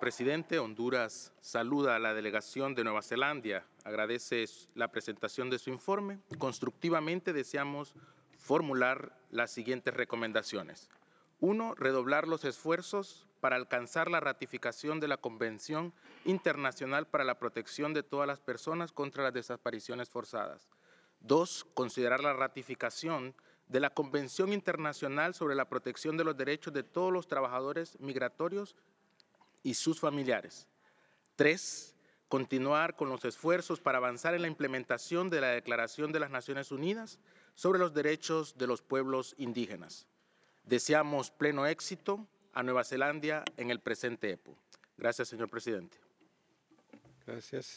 presidente. Honduras saluda a la delegación de Nueva Zelanda, agradece la presentación de su informe. Constructivamente deseamos formular las siguientes recomendaciones. 1. Redoblar los esfuerzos para alcanzar la ratificación de la Convención Internacional para la Protección de todas las personas contra las desapariciones forzadas. 2. Considerar la ratificación de la Convención Internacional sobre la Protección de los Derechos de todos los trabajadores migratorios y sus familiares. 3. Continuar con los esfuerzos para avanzar en la implementación de la Declaración de las Naciones Unidas sobre los Derechos de los Pueblos Indígenas. Deseamos pleno éxito a Nueva Zelanda en el presente EPO. Gracias, señor presidente. Gracias.